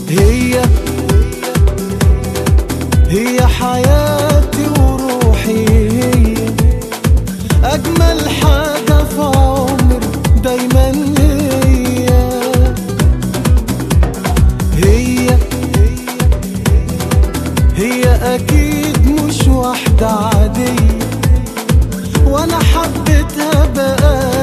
هي هي حياتي وروحي، هي أجمل حاجة في عمري دايما. هي هي أكيد مش واحدة عادية، وأنا حبيتها بقى